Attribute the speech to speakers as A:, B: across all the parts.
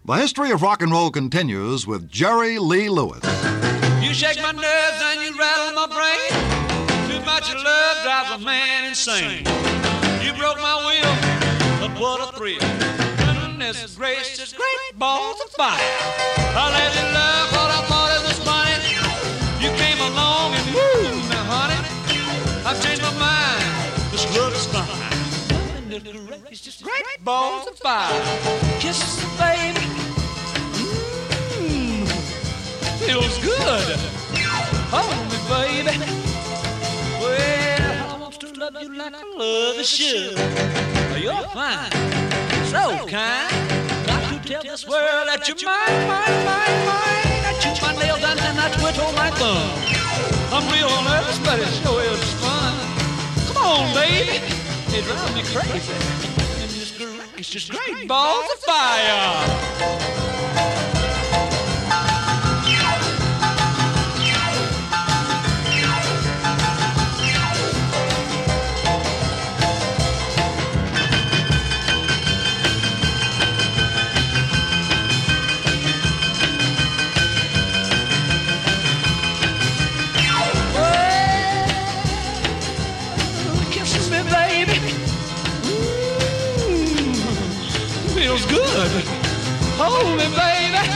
A: The history of rock and roll continues with Jerry Lee Lewis.
B: You shake my nerves and you rattle my brain. Too much love drives a man insane. You broke my will, but what a thrill. Goodness gracious, great balls of fire. I let you love what I thought it was funny. You came along and woo, now honey, I've changed my mind. This love is fine. Goodness gracious, great balls of fire. Kisses, baby. Feels good. Hold me, baby. Well, I want to love you like I love you should. You're fine, so kind. Got to tell this world that you're mine. I chew my nails down and I twiddle my thumb. I'm real nervous, but it sure is fun. Come on, baby. It drives me crazy. And it's just great balls of fire. Feels good. Hold me, baby.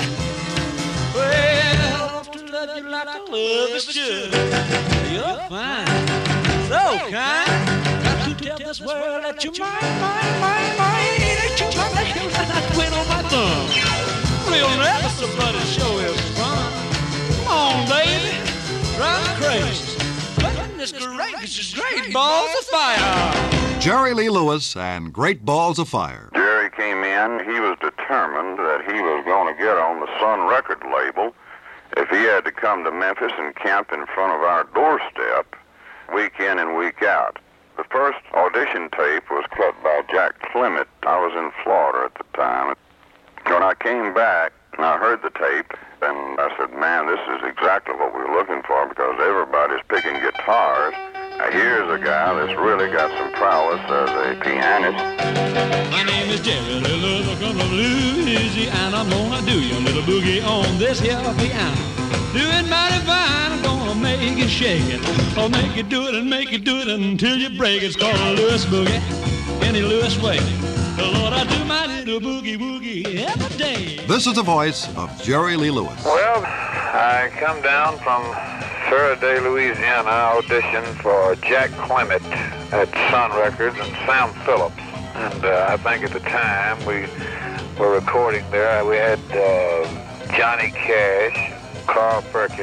B: Well, I want to love you like I love you should. You're fine, so kind. Got to tell this world that you're mine. That you're my nails and I twin on my thumb. Real nervous, but it sure is fun. Come on, baby, drive me crazy. Goodness gracious, great balls of fire.
A: Jerry Lee Lewis and Great Balls of Fire.
C: Jerry came in. He was determined that he was going to get on the Sun record label if he had to come to Memphis and camp in front of our doorstep week in and week out. The first audition tape was cut by Jack Clement. I was in Florida at the time. When I came back, I heard the tape, and I said, man, this is exactly what we were looking for because everybody's picking guitars. Now, here's a guy that's really got some prowess as a pianist.
B: My name is Jerry Lee Lewis, I come from Louisiana. I'm gonna do your little boogie on this here piano. Do it mighty fine, I'm gonna make it shake it. I'll make you do it and make you do it until you break it. It's called a Lewis boogie, any Lewis way. Lord, I do my little boogie every day.
A: This is the voice of Jerry Lee Lewis.
D: Well, I come down from Faraday, Louisiana, audition for Jack Clement at Sun Records and Sam Phillips. And I think at the time we were recording there, we had Johnny Cash, Carl Perkins,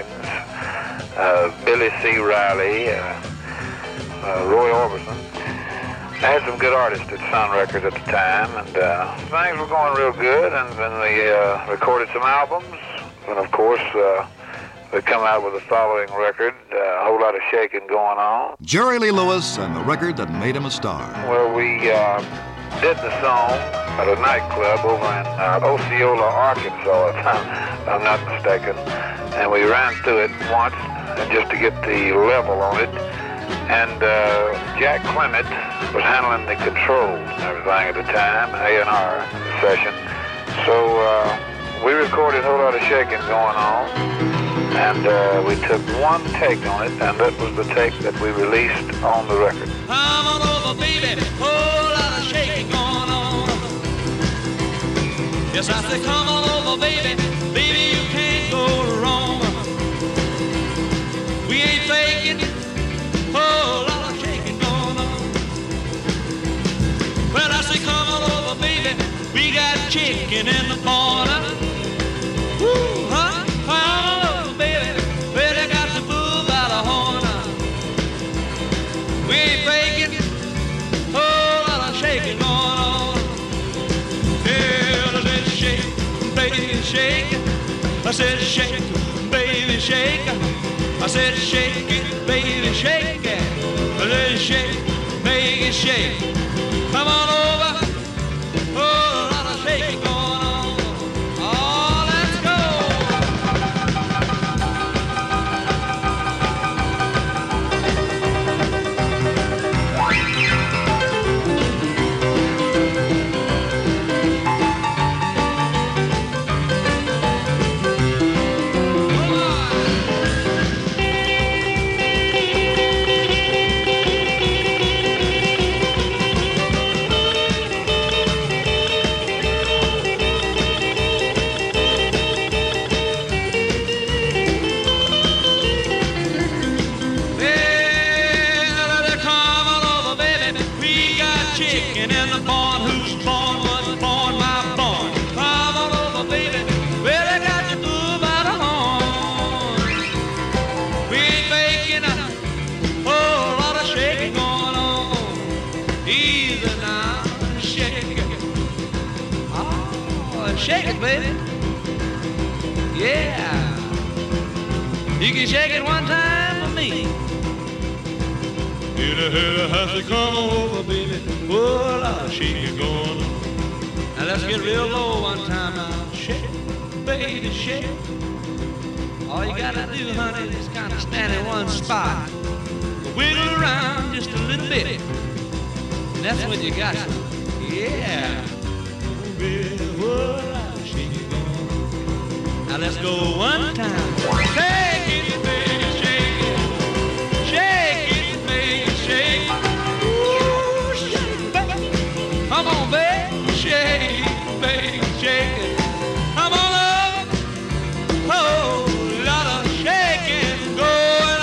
D: Billy C. Riley, Roy Orbison. I had some good artists at Sun Records at the time, and things were going real good, and then we recorded some albums, and of course, we come out with the following record, A Whole Lot of Shaking Going On.
A: Jerry Lee Lewis and the record that made him a star.
D: Well, we did the song at a nightclub over in Osceola, Arkansas, if I'm not mistaken, and we ran through it once, and just to get the level on it, and Jack Clement was handling the controls and everything at the time, A&R session. So we recorded A Whole Lot of Shaking Going On, and we took one take on it, and that was the take that we released on the record.
B: Come on over, baby, whole lot of shaking going on. Yes, I said, come on over, baby, baby, you can't go wrong. We ain't faking, whole lot of shaking going on. Well, I say, come on over, baby, we got chicken in the corner. Woo, huh? Come on over, baby, well, they got the bull by the horn. We ain't faking, whole lot of shaking going on. Yeah, let's shake, baby, shake. I said, shake, baby, shake. I said, shake it, baby, shake it. I said, shake, baby, shake. Come on over, whole lot of shaking going on. Oh, let's go. shake it, baby. Yeah. You can shake it one time for me. In a hurry, has to come over, baby. Oh, Lord, shake it going on. Now let's get real low one time now. Shake it, baby, shake it. All you gotta do, honey, is kind of stand in one spot. Wiggle around just a little bit. And that's when you got it. Yeah. Oh, baby, oh, Lord, shake it going on. Now let's go one time. Shake it, baby, shake it. Shake it, baby, shake it. Ooh, shake it, baby. Come on, baby, shake it, baby, shake it. Come on up. Oh, lot of shaking going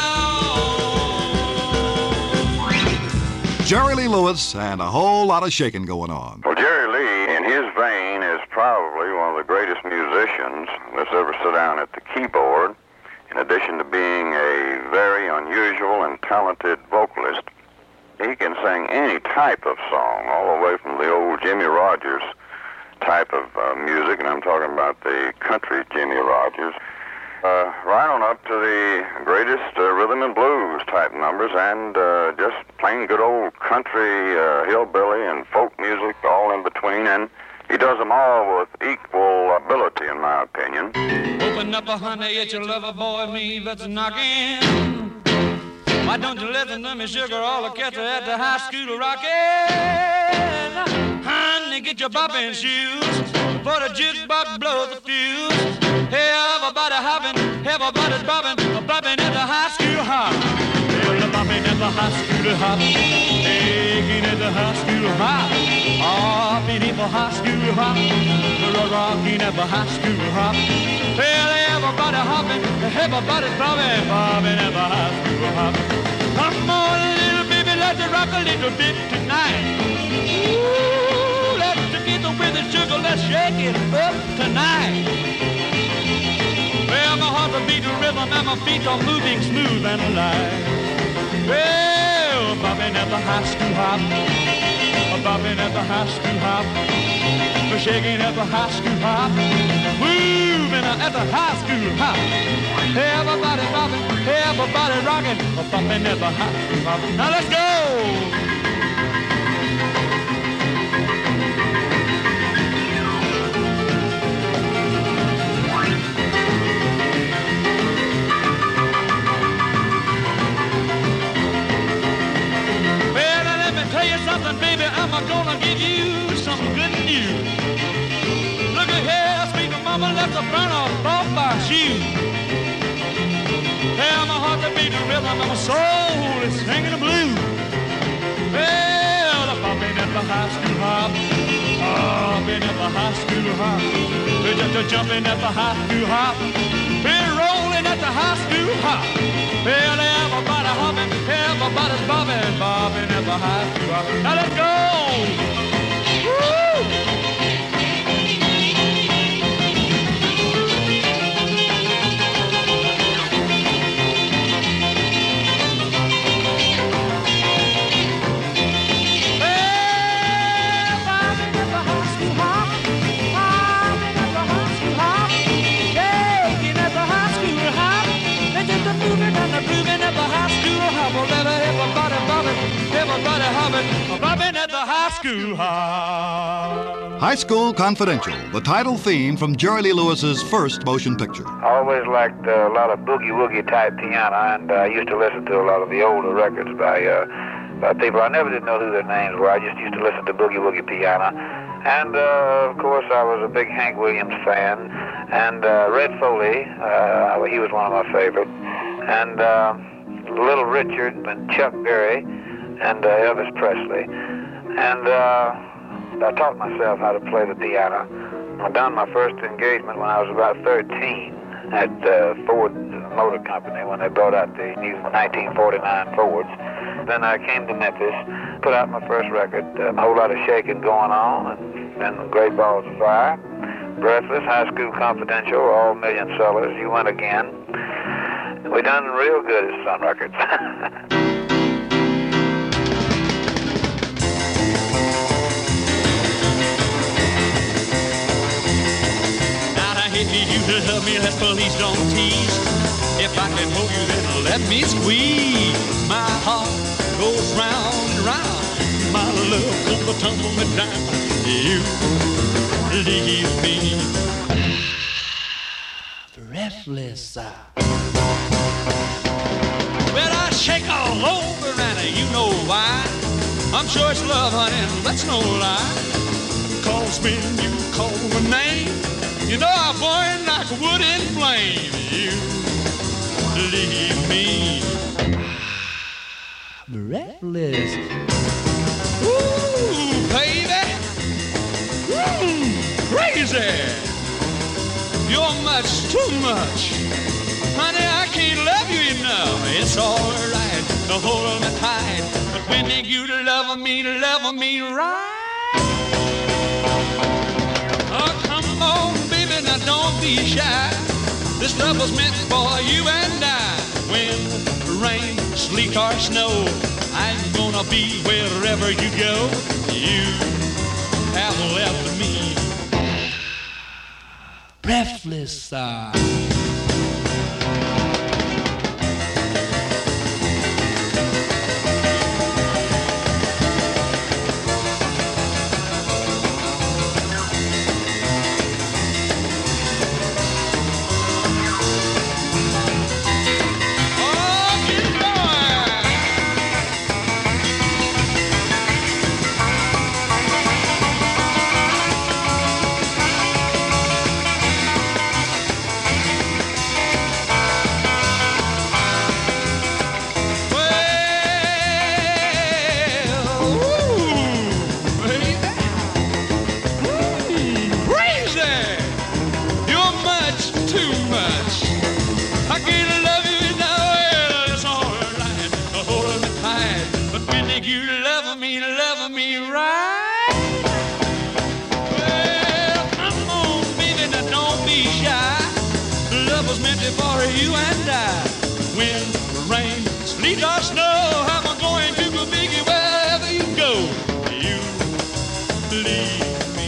B: on.
A: Jerry Lee Lewis and a whole lot of shaking going on.
C: Well, Jerry Lee, in his vein, is probably one of the greatest musicians that's ever sit down at the keyboard. In addition to being a very unusual and talented vocalist, he can sing any type of song, all the way from the old Jimmy Rogers type of music, and I'm talking about the country Jimmy Rogers, right on up to the greatest rhythm and blues type numbers, and just plain good old country, hillbilly, and folk music all in between, and he does them all with equal ability, in my opinion.
B: Open up, honey, it's your lover boy, me that's knocking. Why don't you listen to me, sugar, all the cats are at the high school rocking. Honey, get your bopping shoes, for the jukebox blows the fuse. Hey, everybody hopping, everybody's bopping at the high school hop. Well, the bopping at the high school hop, taking at the high school hop. Hopping at the high school hop, rocking at the high school hop. Well, everybody hopping, everybody's bobbing at the high school hop. Come on, little baby, let's rock a little bit tonight. Ooh, let's get with the sugar, let's shake it up tonight. Well, my heart's a beating rhythm and my feet are moving smooth and alive. Well, bobbing at the high school hop, bobbing at the high school hop, shaking at the high school hop, moving at the high school hop. Everybody bobbing, everybody rocking, bobbing at the high school hop. Now let's go! Something, baby, I'm gonna give you some good news. Look at here, sweet mama, let's burn off my shoes. Well, my heart's a beating rhythm and my soul is singing the blues. Well, I'm bobbing at the high school hop, bobbing at the high school hop, just jumping at the high school hop, we're rolling at the high school hop. Well, everybody hopping, everybody's bobbing at the high school hop. Now let's go! Woo!
A: High School Confidential, the title theme from Jerry Lee Lewis's first motion picture.
D: I always liked a lot of boogie-woogie type piano, and I used to listen to a lot of the older records by people. I never did know who their names were. I just used to listen to boogie-woogie piano. And, of course, I was a big Hank Williams fan. And Red Foley, he was one of my favorites. And Little Richard and Chuck Berry and Elvis Presley. And I taught myself how to play the piano. I done my first engagement when I was about 13 at Ford Motor Company when they brought out the new 1949 Fords. Then I came to Memphis, put out my first record, a whole lot of shaking going on, and then Great Balls of Fire, Breathless, High School Confidential, all million sellers, You Went Again. We done real good at Sun Records.
B: you to love me, let's please don't tease. If I can hold you, then let me squeeze. My heart goes round and round. My love comes tumbling down. You leave me breathless. Well, I shake all over, and you know why. I'm sure it's love, honey, and that's no lie. 'Cause when you call my name, you know I burn like wood in flame. You leave me breathless. Ooh, baby, crazy. You're much too much. Honey, I can't love you enough. It's all right to hold me tight, but when you love me right. Oh, come on, baby, now don't be shy. This love was meant for you and I. When rain, sleet, or snow, I'm gonna be wherever you go. You have left me breathless. Love me right. Well, come on, baby, now don't be shy. Love was meant for you and I. When rain, sleet, or snow, I'm going to go biggie wherever you go. You leave me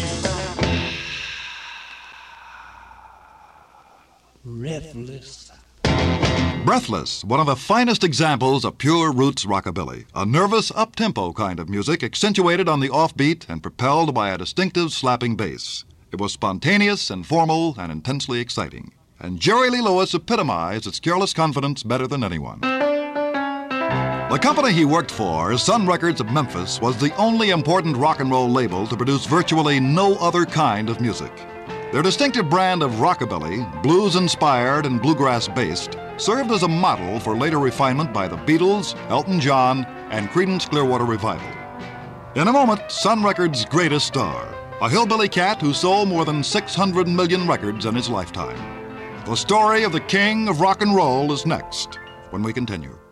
B: breathless.
A: Breathless, one of the finest examples of pure roots rockabilly, a nervous, up-tempo kind of music accentuated on the offbeat and propelled by a distinctive slapping bass. It was spontaneous and formal and intensely exciting. And Jerry Lee Lewis epitomized its careless confidence better than anyone. The company he worked for, Sun Records of Memphis, was the only important rock and roll label to produce virtually no other kind of music. Their distinctive brand of rockabilly, blues-inspired and bluegrass-based, served as a model for later refinement by the Beatles, Elton John, and Creedence Clearwater Revival. In a moment, Sun Records' greatest star, a hillbilly cat who sold more than 600 million records in his lifetime. The story of the king of rock and roll is next, when we continue.